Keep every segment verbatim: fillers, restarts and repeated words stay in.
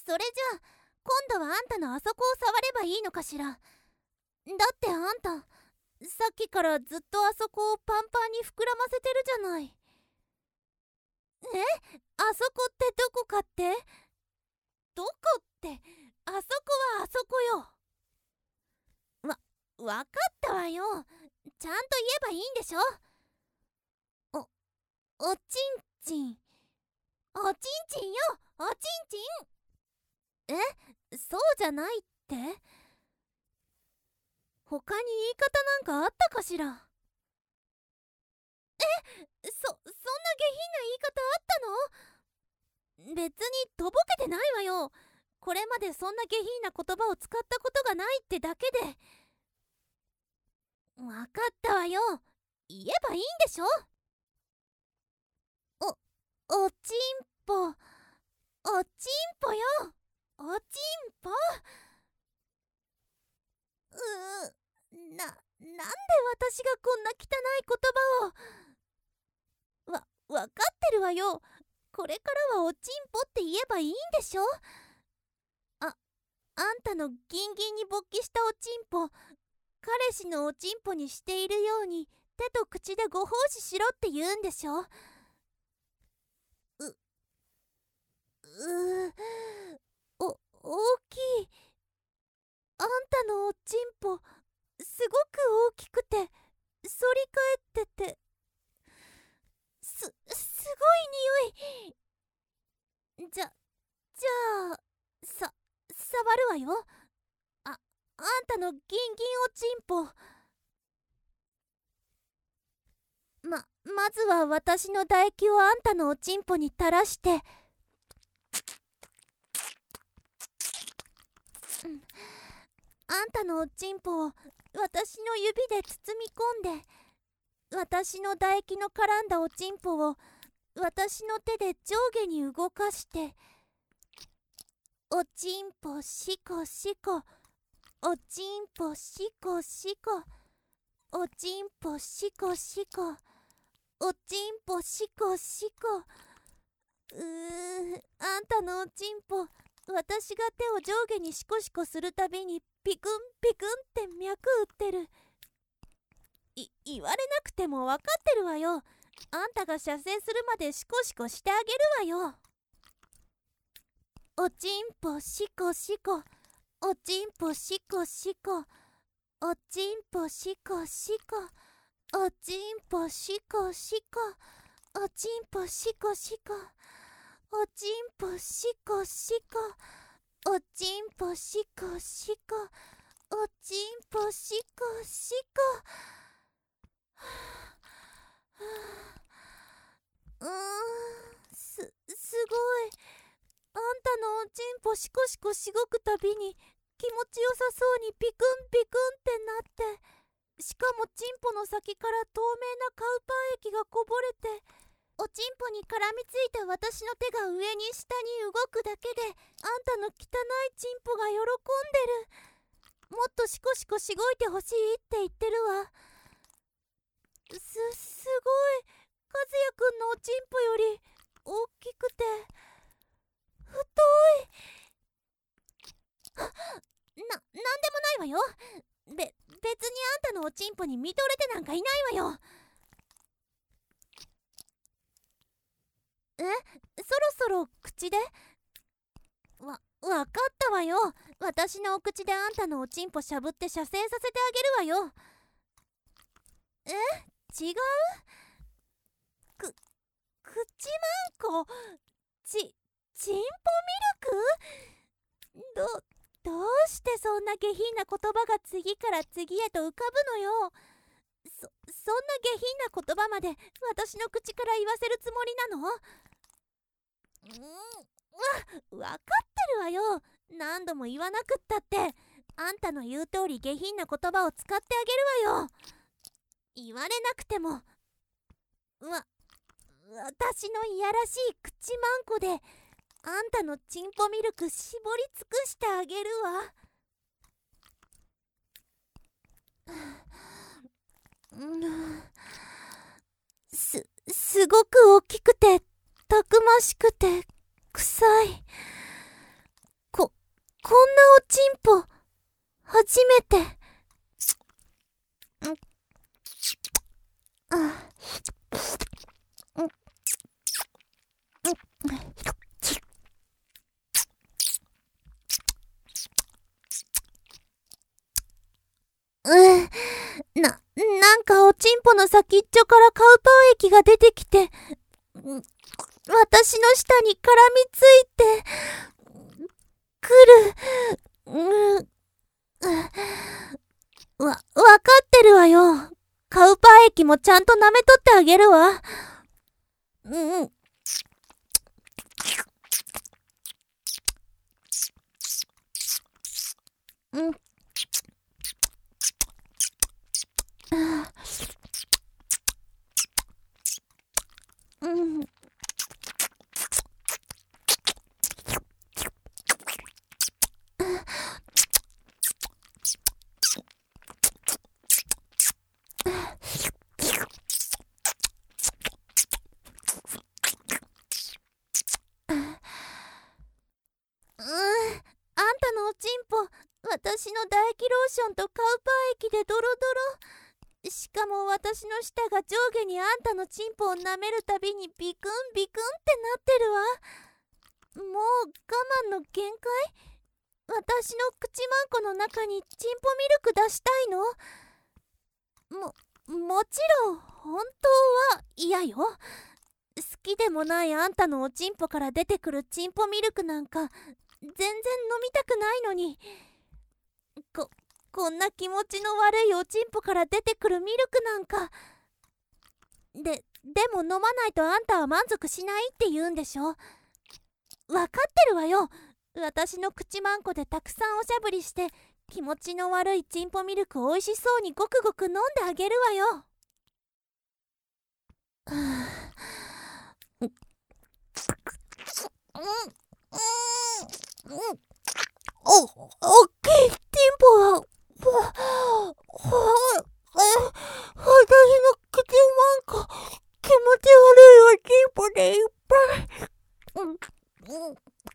それじゃあ今度はあんたのあそこを触ればいいのかしら。だってあんたさっきからずっとあそこをパンパンに膨らませてるじゃない。え、あそこってどこかって？どこって、あそこはあそこよ。わ、わかったわよ。ちゃんと言えばいいんでしょ。お、おちんちん。おちんちんよ、おちんちん。え、そうじゃないって？他に言い方なんかあったかしら。え、そ、そんな下品な言い方あったの？別にとぼけてないわよ。これまでそんな下品な言葉を使ったことがないってだけで。わかったわよ。言えばいいんでしょ。お、おちんぽ、おちんぽよ、おちんぽ。うー、な、なんで私がこんな汚い言葉を。わ、わかってるわよ。これからはおちんぽって言えばいいんでしょ。あ、あんたのギンギンに勃起したおちんぽ、彼氏のおちんぽにしているように手と口でご奉仕しろって言うんでしょ。う、うー、お、大きい。あんたのおちんぽ、すごく大きくて、反り返ってて、す、すごい匂い。じゃ、じゃあ、さ、触るわよ。あ、あんたのギンギンおちんぽ。ま、まずは私の唾液をあんたのおちんぽに垂らして、うん、あんたのおちんぽを私の指で包み込んで、私の唾液の絡んだおちんぽを私の手で上下に動かして、おちんぽしこしこ、おちんぽしこしこ、おちんぽしこしこ、おちんぽしこしこ。うー、あんたのおちんぽ、私が手を上下にシコシコするたびにピクンピクンって脈打ってる。い、言われなくても分かってるわよ。あんたが射精するまでシコシコしてあげるわよ。おちんぽしこしこ、おちんぽしこしこ、おちんぽしこしこ、おちんぽしこしこ、おちんぽしこしこ、おちんぽしこしこ、おちんぽしこしこ、おちんぽしこしこ。うーん、す、すごい。あんたのおちんぽシコシコしごくたびに気持ちよさそうにピクンピクンってなって、しかもチンポの先から透明なカウパー液がこぼれて、おちんぽに絡みついた私の手が上に下に動くだけであんたの汚いチンポが喜んでる。もっとシコシコしごいてほしいって言ってるわ。す、すごい。和也くんのおちんぽより大きくて太い。な、なんでもないわよ。べ、別にあんたのおちんぽに見とれてなんかいないわよ。え、そろそろ口で？わ、わかったわよ。私のお口であんたのおちんぽしゃぶって射精させてあげるわよ。え、違う？く、口マンコ、ち、ちんぽミルク？ど、どうしてそんな下品な言葉が次から次へと浮かぶのよ。そ、そんな下品な言葉まで私の口から言わせるつもりなの？うん、わ、わかってるわよ。何度も言わなくったって。あんたの言う通り下品な言葉を使ってあげるわよ。言われなくても。わ、私のいやらしい口マンコであんたのチンポミルク絞り尽くしてあげるわ。す、すごく大きくてたくましくて臭い。 ちんぽ初めて。うん、な、なんかおちんぽの先っちょからカウパー液が出てきて、私の舌に絡みついてくる。うん、わ、わかってるわよ。カウパー液もちゃんと舐めとってあげるわ。うん。うん。うん。あんたのおちんぽ、私の唾液ローションとカウパー液でドロドロ。しかも私の舌が上下にあんたのチンポを舐めるたびにビクンビクンってなってるわ。もう我慢の限界？私の口まんこの中にチンポミルク出したいの？も、もちろん本当は嫌よ。好きでもないあんたのおちんぽから出てくるチンポミルクなんか全然飲みたくないのに。こ、こんな気持ちの悪いおちんぽから出てくるミルクなんか。で、でも飲まないとあんたは満足しないって言うんでしょ。わかってるわよ。私の口まんこでたくさんおしゃぶりして気持ちの悪いチンポミルクをおいしそうにごくごく飲んであげるわよ。お、おっきいチンポは、は、は、私の口まんこ、気持ち悪いおちんぽでいっぱい。うんうん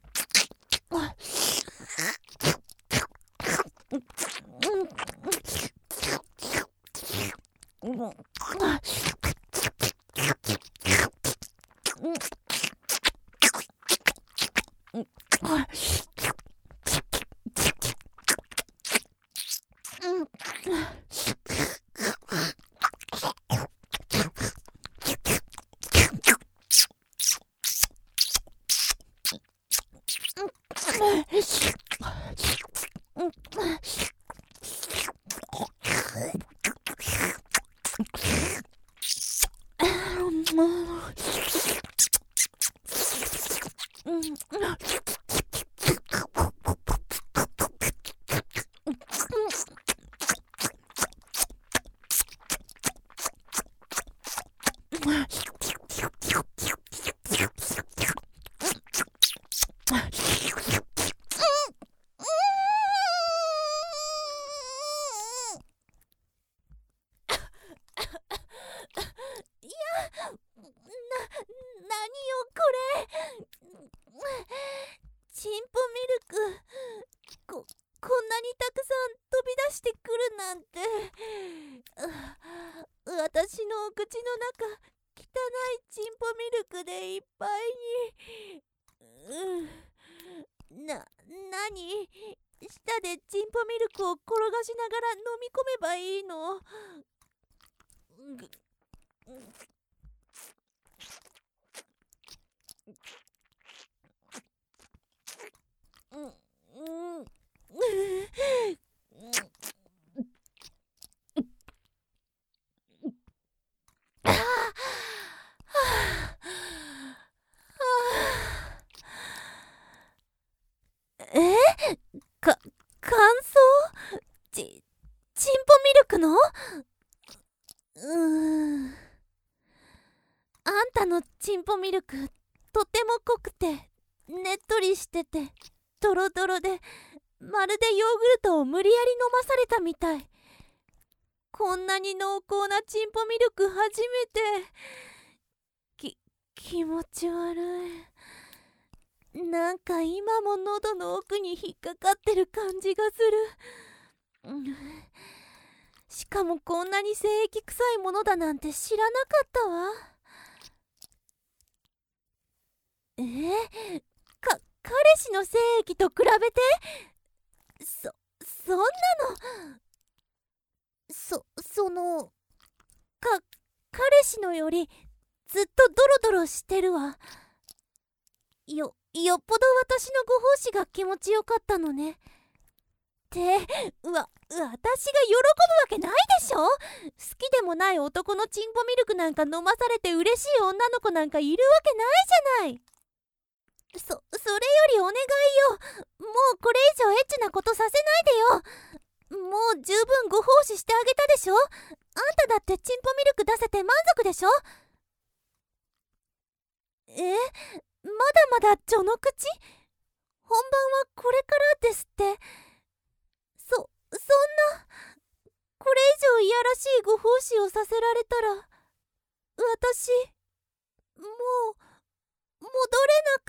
チンポミルク、こ、こんなにたくさん飛び出してくるなんて。私のお口の中、汚いチンポミルクでいっぱいに。うん。な、なに？舌でチンポミルクを転がしながら飲み込めばいいの？ぐうん、うん。え？か、乾燥？ち、チンポミルクの？うーん。あんたのチンポミルク、とても濃くて、ねっとりしてて、ドロドロで、まるでヨーグルトを無理やり飲まされたみたい。こんなに濃厚なチンポミルク初めて。き、気持ち悪い。 なんか今も喉の奥に引っかかってる感じがする。うん、しかもこんなに精液臭いものだなんて知らなかったわ。えー、か彼氏の精液と比べて、そそんなの、そそのか彼氏のよりずっとドロドロしてるわ。よよっぽど私のご奉仕が気持ちよかったのね。ってうわ私が喜ぶわけないでしょ。好きでもない男のチンポミルクなんか飲まされて嬉しい女の子なんかいるわけないじゃない。そそれよりお願いよ、もうこれ以上エッチなことさせないでよ。もう十分ご奉仕してあげたでしょ。あんただってチンポミルク出せて満足でしょ。え、まだまだ序の口？本番はこれからですって。そ、そんな、これ以上いやらしいご奉仕をさせられたら、私、もう、戻れな